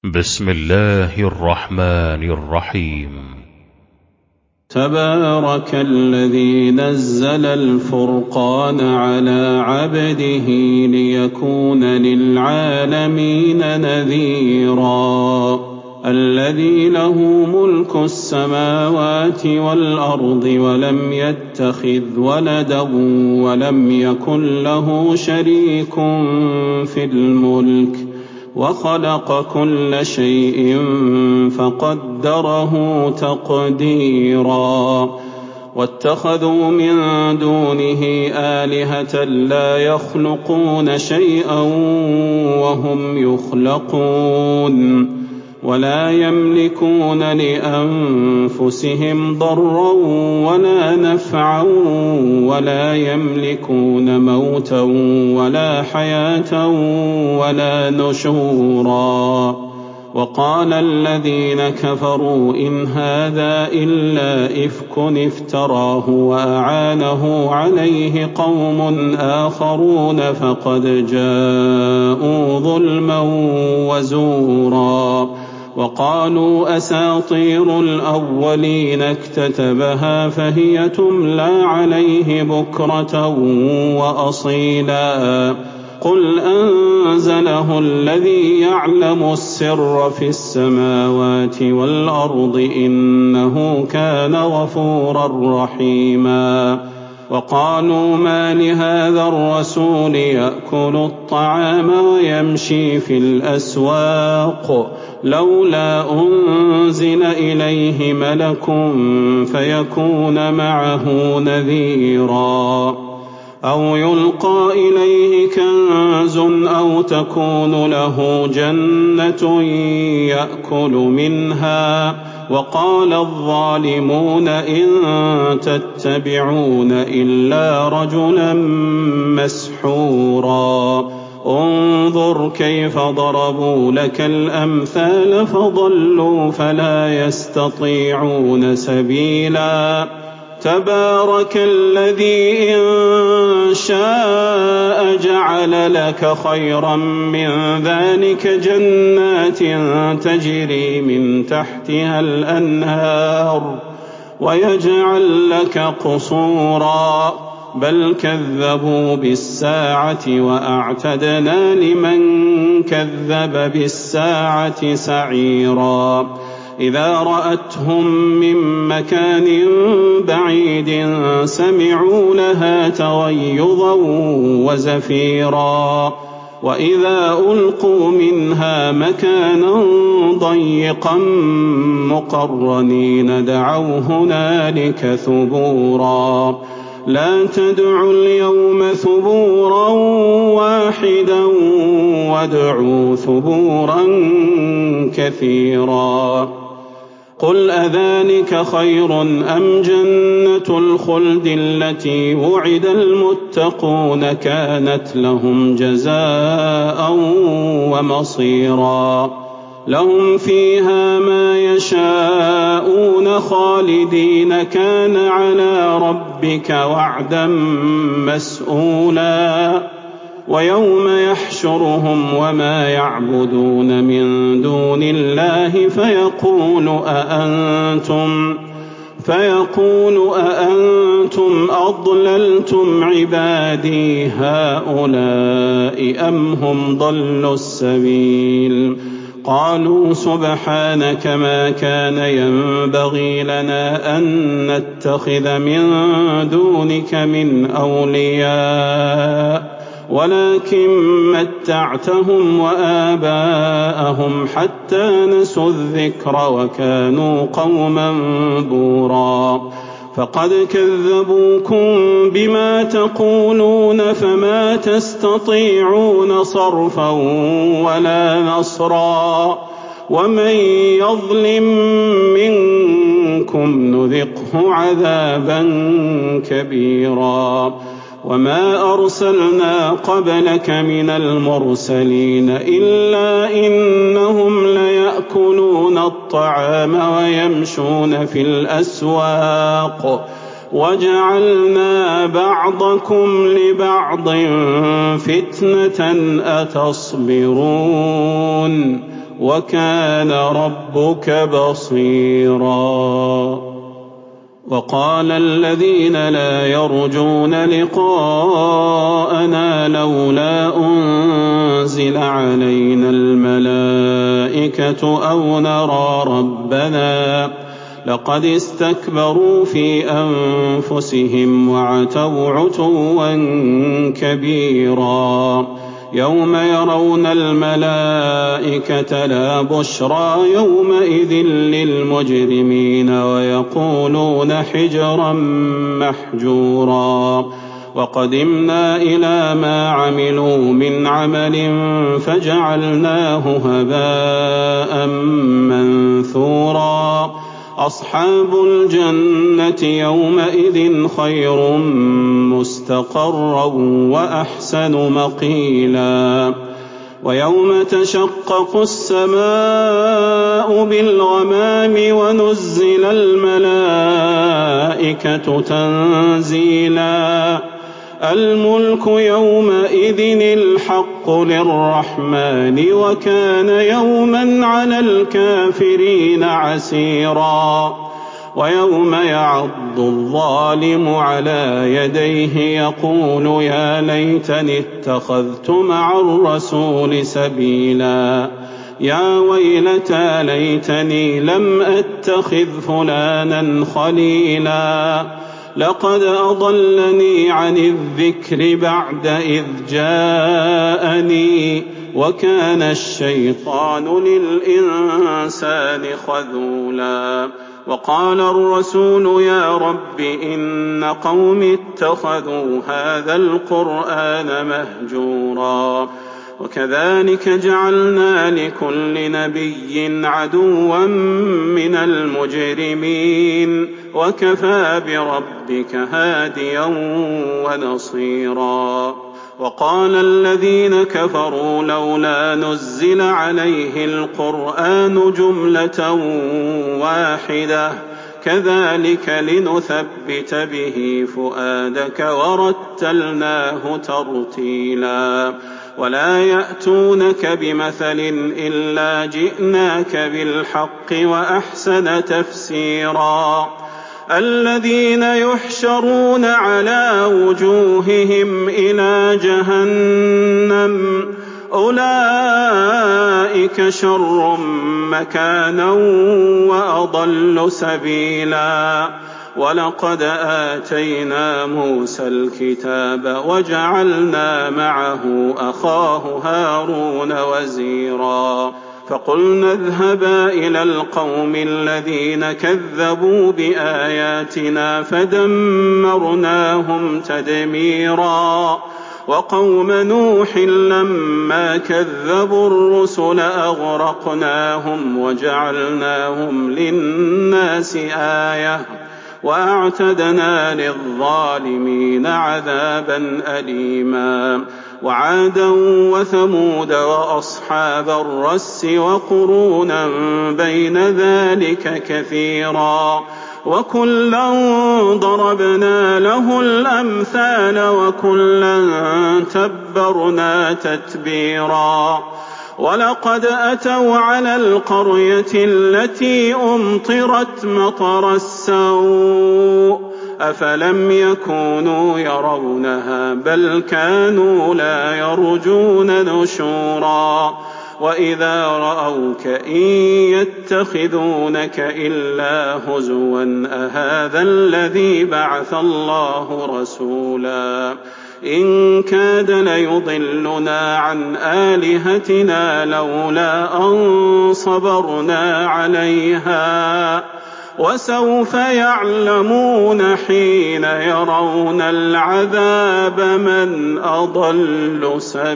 بسم الله الرحمن الرحيم. تبارك الذي نزل الفرقان على عبده ليكون للعالمين نذيرا. الذي له ملك السماوات والأرض ولم يتخذ ولدا ولم يكن له شريك في الملك وخلق كل شيء فقدره تقديرا. واتخذوا من دونه آلهة لا يخلقون شيئا وهم يخلقون ولا يملكون لأنفسهم ضرا ولا نفعا ولا يملكون موتا ولا حياة ولا نشورا. وقال الذين كفروا إن هذا إلا إفك افتراه وأعانه عليه قوم آخرون فقد جاءوا ظلما وزورا. وقالوا أساطير الأولين اكتتبها فهي تملى عليه بكرة وأصيلا. قل أنزله الذي يعلم السر في السماوات والأرض إنه كان غفورا رحيما. وقالوا ما لهذا الرسول يأكل الطعام ويمشي في الأسواق لولا أنزل إليه ملك فيكون معه نذيرا. أو يلقى إليه كنز أو تكون له جنة يأكل منها. وقال الظالمون إن تتبعون إلا رجلا مسحورا. انظر كيف ضربوا لك الأمثال فضلوا فلا يستطيعون سبيلا. تبارك الذي إن شاء جعل لك خيرا من ذلك جنات تجري من تحتها الأنهار ويجعل لك قصورا بل كذبوا بالساعة وأعتدنا لمن كذب بالساعة سعيرا. إذا رأتهم من مكان بعيد سمعوا لها تغيظا وزفيرا. وإذا ألقوا منها مكانا ضيقا مقرنين دعوا هنالك ثبورا. لا تدعوا اليوم ثبورا واحدا وادعوا ثبورا كثيرا. قل أذلك خير أم جنة الخلد التي وعد المتقون كانت لهم جزاء ومصيرا. لهم فيها ما يشاءون خالدين كان على ربك وعدا مسئولا. ويوم يحشرهم وما يعبدون من دون الله فيقول أأنتم أضللتم عبادي هؤلاء أم هم ضلوا السبيل. قالوا سبحانك ما كان ينبغي لنا أن نتخذ من دونك من أولياء ولكن متعتهم وآباءهم حتى نسوا الذكر وكانوا قوما بورا. فقد كذبوكم بما تقولون فما تستطيعون صرفا ولا نصرا. ومن يظلم منكم نذقه عذابا كبيرا. وما أرسلنا قبلك من المرسلين إلا إنهم ليأكلون الطعام ويمشون في الأسواق وجعلنا بعضكم لبعض فتنة أتصبرون وكان ربك بصيرا. وقال الذين لا يرجون لقاءنا لولا أنزل علينا الملائكة أو نرى ربنا لقد استكبروا في أنفسهم وعتوا عتوا كبيرا. يوم يرون الملائكة لا بشرى يومئذ للمجرمين ويقولون حجرا محجورا. وقدمنا إلى ما عملوا من عمل فجعلناه هباء منثورا. أصحاب الجنة يومئذ خير مستقرا وأحسن مقيلا. ويوم تشقق السماء بالغمام ونزل الملائكة تنزيلا. الملك يومئذ الحق للرحمن وكان يوما على الكافرين عسيرا. ويوم يعض الظالم على يديه يقول يا ليتني اتخذت مع الرسول سبيلا. يا ويلتى ليتني لم أتخذ فلانا خليلا. لقد أضلني عن الذكر بعد إذ جاءني وكان الشيطان للإنسان خذولا. وقال الرسول يا رب إن قومي اتخذوا هذا القرآن مهجورا. وكذلك جعلنا لكل نبي عدوا من المجرمين وكفى بربك هاديا ونصيرا. وقال الذين كفروا لولا نزل عليه القرآن جملة واحدة كذلك لنثبت به فؤادك ورتلناه ترتيلا. ولا يأتونك بمثل إلا جئناك بالحق وأحسن تفسيرا. الذين يحشرون على وجوههم إلى جهنم أولئك شر مكانا وأضل سبيلا. ولقد آتينا موسى الكتاب وجعلنا معه أخاه هارون وزيرا. فقلنا اذهبا إلى القوم الذين كذبوا بآياتنا فدمرناهم تدميرا. وقوم نوح لما كذبوا الرسل أغرقناهم وجعلناهم للناس آية وأعتدنا للظالمين عذابا أليما. وعادا وثمود وأصحاب الرس وقرونا بين ذلك كثيرا. وكلا ضربنا له الأمثال وكلا تبرنا تتبيرا. ولقد أتوا على القرية التي أمطرت مطر السوء أفلم يكونوا يرونها بل كانوا لا يرجون نشورا. وإذا رأوك إن يتخذونك إلا هزوا أهذا الذي بعث الله رسولا. إن كاد ليضلنا عن آلهتنا لولا أن صبرنا عليها وسوف يعلمون حين يرون العذاب من أضل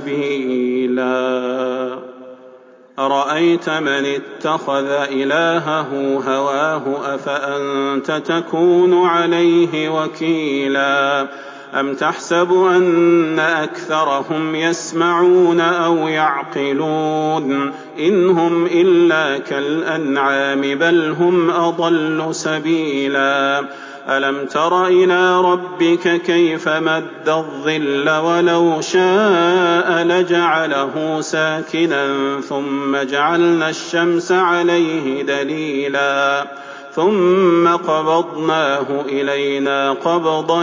سبيلا. أرأيت من اتخذ إلهه هواه أفأنت تكون عليه وكيلا. أم تحسب أن أكثرهم يسمعون أو يعقلون إن هم إلا كالأنعام بل هم أضل سبيلا. ألم تر إلى ربك كيف مد الظل ولو شاء لجعله ساكنا ثم جعلنا الشمس عليه دليلا ثم قبضناه إلينا قبضا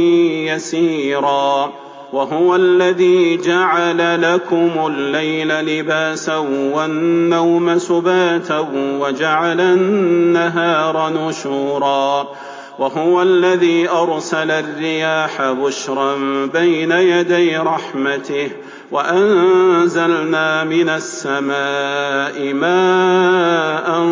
يسيرا وهو الذي جعل لكم الليل لباسا والنوم سباتا وجعل النهار نشورا وهو الذي أرسل الرياح بشرا بين يدي رحمته وأنزلنا من السماء ماء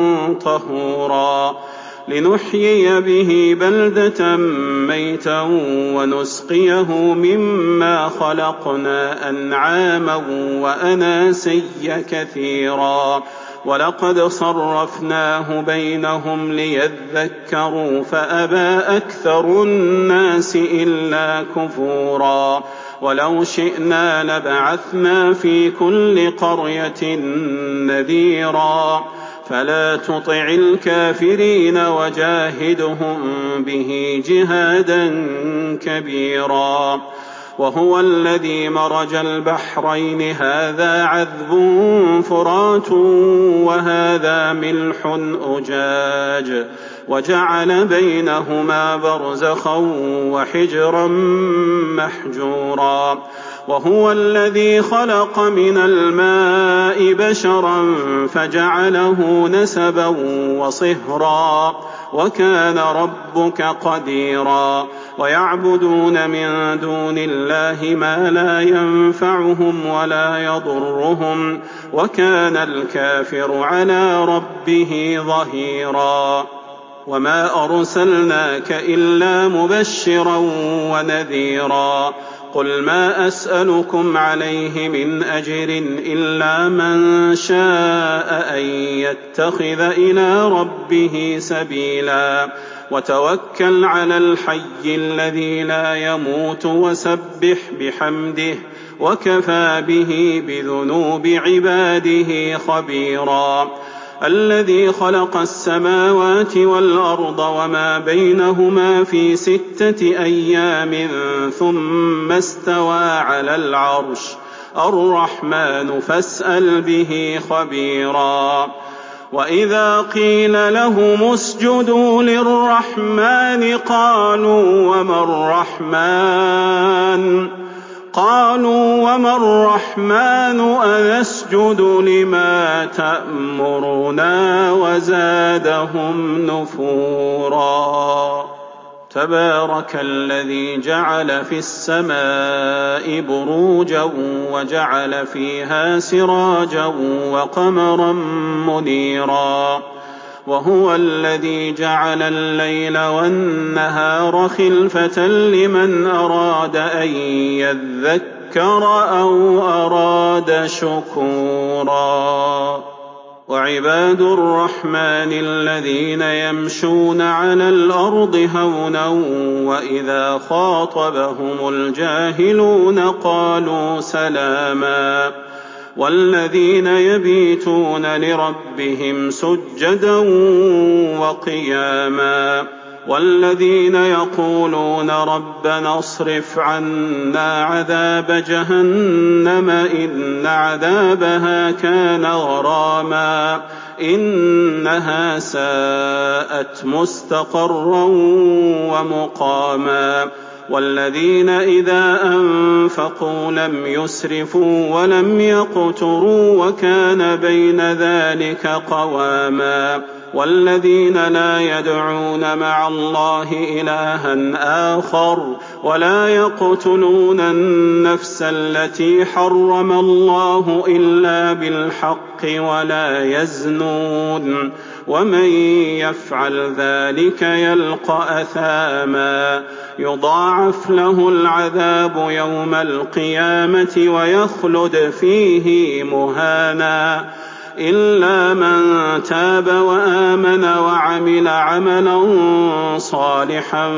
طهورا لنحيي به بلدة ميتا ونسقيه مما خلقنا أنعاما وأناسيا كثيرا ولقد صرفناه بينهم ليذكروا فأبى أكثر الناس إلا كفورا ولو شئنا لبعثنا في كل قرية نذيرا فلا تطع الكافرين وجاهدهم به جهادا كبيرا وهو الذي مرج البحرين هذا عذب فرات وهذا ملح أجاج وجعل بينهما برزخا وحجرا محجورا وهو الذي خلق من الماء بشرا فجعله نسبا وصهرا وكان ربك قديرا ويعبدون من دون الله ما لا ينفعهم ولا يضرهم وكان الكافر على ربه ظهيرا وما أرسلناك إلا مبشرا ونذيرا قل ما أسألكم عليه من أجر إلا من شاء أن يتخذ إلى ربه سبيلا وتوكل على الحي الذي لا يموت وسبح بحمده وكفى به بذنوب عباده خبيرا الذي خلق السماوات والأرض وما بينهما في 6 أيام ثم استوى على العرش الرحمن فاسأل به خبيرا وإذا قيل لهم اسجدوا للرحمن قالوا وما الرحمن أنسجد لما تأمرنا وزادهم نفورا تبارك الذي جعل في السماء بروجا وجعل فيها سراجا وقمرا منيرا وهو الذي جعل الليل والنهار خلفة لمن أراد أن يذكر أو أراد شكورا وعباد الرحمن الذين يمشون على الأرض هونا وإذا خاطبهم الجاهلون قالوا سلاما والذين يبيتون لربهم سجدا وقياما والذين يقولون ربنا اصرف عنا عذاب جهنم إن عذابها كان غراما إنها ساءت مستقرا ومقاما والذين إذا أنفقوا لم يسرفوا ولم يقتروا وكان بين ذلك قواما والذين لا يدعون مع الله إلها آخر ولا يقتلون النفس التي حرم الله إلا بالحق ولا يزنون ومن يفعل ذلك يلقى أثاما يضاعف له العذاب يوم القيامة ويخلد فيه مهانا إلا من تاب وآمن وعمل عملا صالحا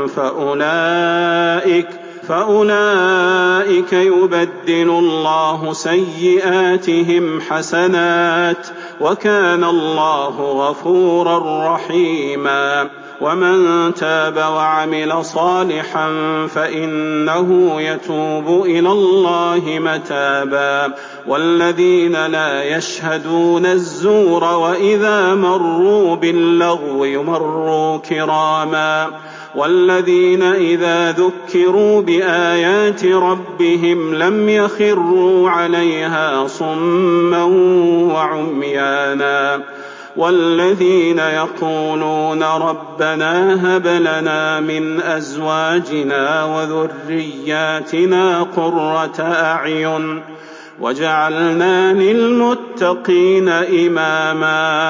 فأولئك يبدل الله سيئاتهم حسنات وكان الله غفورا رحيما ومن تاب وعمل صالحا فإنه يتوب إلى الله متابا والذين لا يشهدون الزور وإذا مروا باللغو مروا كراما والذين إذا ذكروا بآيات ربهم لم يخروا عليها صما وعميانا والذين يقولون ربنا هب لنا من أزواجنا وذرياتنا قرة أعين وجعلنا للمتقين إماما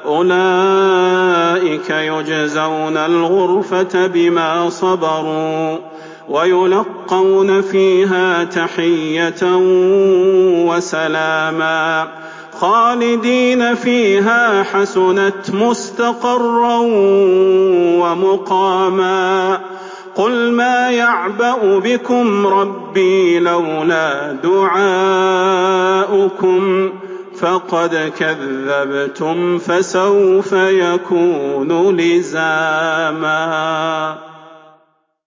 أولئك يجزون الغرفة بما صبروا ويلقون فيها تحية وسلاما خالدين فيها حسنت مستقرا ومقاما قل ما يعبأ بكم ربي لولا دعاؤكم فقد كذبتم فسوف يكون لزاما.